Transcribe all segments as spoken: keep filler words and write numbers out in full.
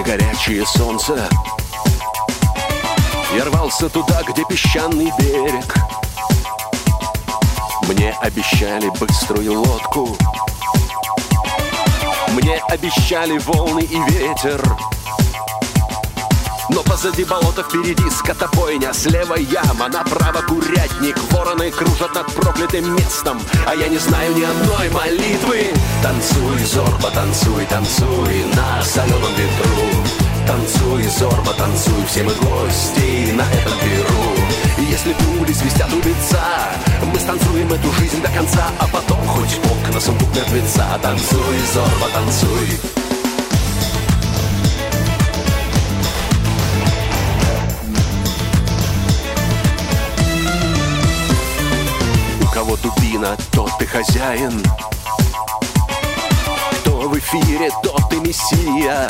горячее солнце. Я рвался туда, где песчаный берег. Мне обещали быструю лодку, мне обещали волны и ветер. Но позади болота, впереди скотобойня, слева яма, направо курятник. Вороны кружат над проклятым местом, а я не знаю ни одной молитвы. Танцуй, Зорба, танцуй, танцуй на соленом ветру. Танцуй, Зорба, танцуй, все мы гости на этом перу. И если пули свистят у лица, мы станцуем эту жизнь до конца, а потом хоть полк на сундук мертвеца. Танцуй, Зорба, танцуй. У кого дубина, тот ты хозяин. Кто в эфире, тот ты мессия.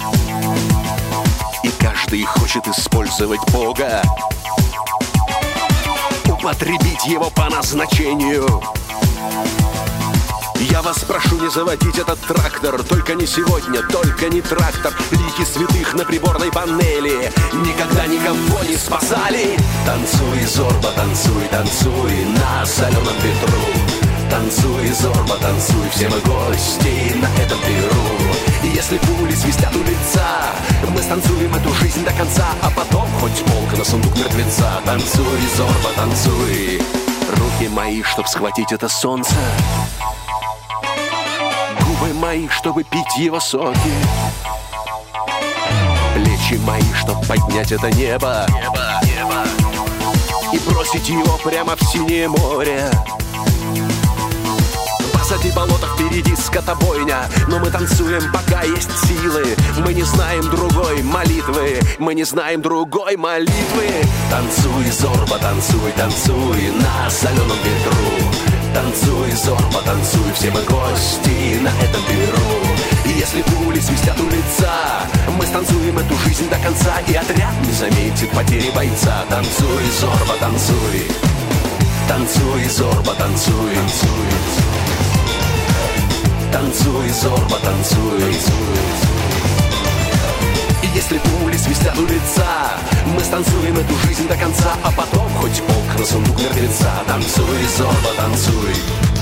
И каждый хочет использовать Бога, употребить его по назначению. Я вас прошу не заводить этот трактор, только не сегодня, только не трактор. Лики святых на приборной панели никогда никого не спасали. Танцуй, Зорба, танцуй, танцуй на соленом ветру. Танцуй, Зорба, танцуй, все мы гости на этом перу. И если пули свистят у лица, мы станцуем эту жизнь до конца, а потом хоть полк на сундук мертвеца. Танцуй, Зорба, танцуй. Руки мои, чтоб схватить это солнце, губы мои, чтобы пить его соки, плечи мои, чтоб поднять это небо, небо, небо, и бросить его прямо в синее море. Позади болота, впереди скотобойня, но мы танцуем, пока есть силы. Мы не знаем другой молитвы, мы не знаем другой молитвы. Танцуй, Зорба, танцуй, танцуй на соленом ветру. Танцуй, Зорба, танцуй, все мы гости на этом перу. И если пули свистят у лица, мы станцуем эту жизнь до конца, и отряд не заметит потери бойца. Танцуй, Зорба, танцуй. Танцуй, Зорба, танцуй, танцуй. Танцуй, Зорба, танцуй. И если пули свистят у лица, мы станцуем эту жизнь до конца, а потом хоть полк на сундук мертвеца. Танцуй, Зорба, танцуй.